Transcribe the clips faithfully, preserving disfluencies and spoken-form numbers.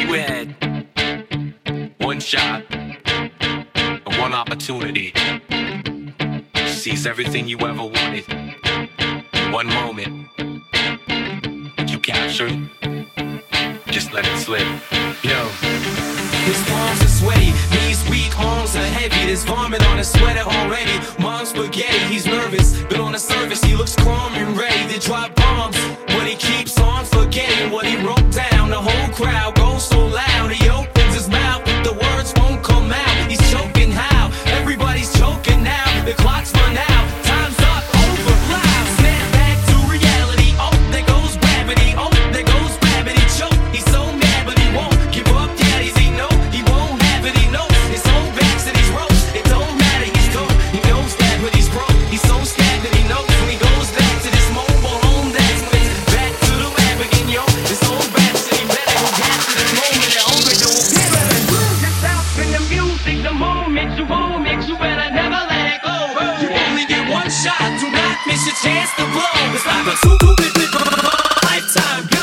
you had one shot, one opportunity to seize everything you ever wanted. One moment, you captured it, just let it slip. Yo. His palms are sweaty, knees weak, arms are heavy. There's vomit on his sweater already. Mom's spaghetti, he's nervous, but on the surface he looks calm and ready to drop bombs. But he keeps on forgetting what he wrote down. The whole crowd goes so loud, he opens his mouth, but the words won't come out. He's choking how? Everybody's choking now. The clock's run out, time's up, over, loud. Snap back to reality. Oh, there goes gravity. Oh, there goes gravity. Choke. He's so mad, but he won't give up. Daddies, he know he won't have it. He knows his whole back's to these ropes. It don't matter, he's gone. He knows that, but he's broke. He's so scared that he knows when he goes back to this mobile home. That's when it's back to the lab again, yo. This whole rap city better go back to this moment. The hunger don't give it. Lose yourself in the music. The moment you won't mix, you better never let it go. You only get one shot. Do not miss your chance to blow. It's like a super lifetime. Good.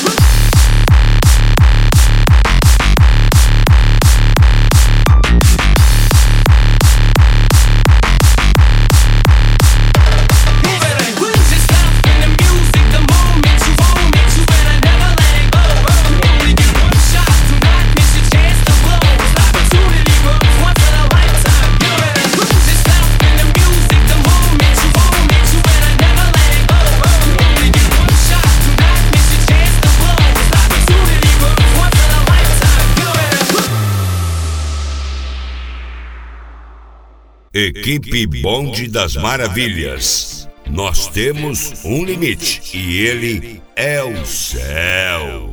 Equipe Bonde das Maravilhas. Nós temos um limite e ele é o céu.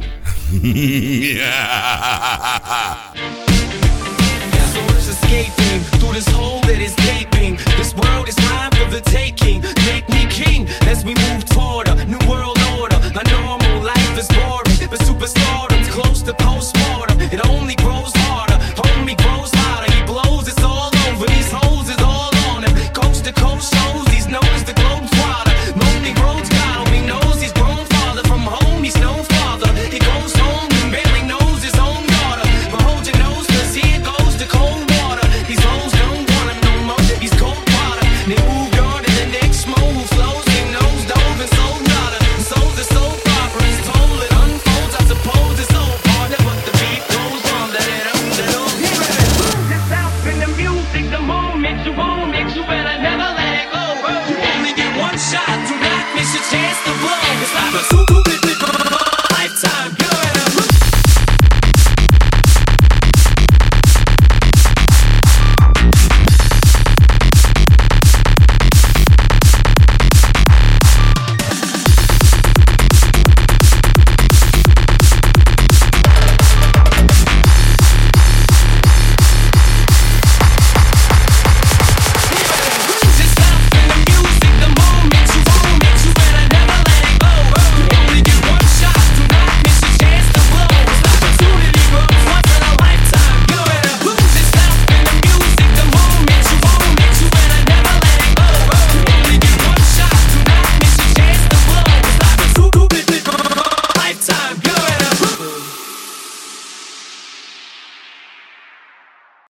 Escaping through this hole that is gaping. This world is mine for the taking. Make me king as we move toward a new world order. A normal life is boring, but superstardom's close to postmortem. It only grows harder, homie grows louder. He blows, it's all over. These hoes is all on him. Coast to coast shows, he's knows the globe's wider. Lonely roads got him, he knows he's grown farther from home. He's no father. He goes home and barely knows his own daughter. But hold your nose, 'cause here goes the cold water. These hoes don't want him no more. He's cold water. They moved on to the next move. Flows, they nose dove and soul nada. Souls are so proper, it's told it unfolds. I suppose it's all part of what the beat goes on. Let it up, let it up. Lose yourself in the music. The moment you won't mix, you better never let it go. You only get one shot. Do not miss your chance to blow. It's like a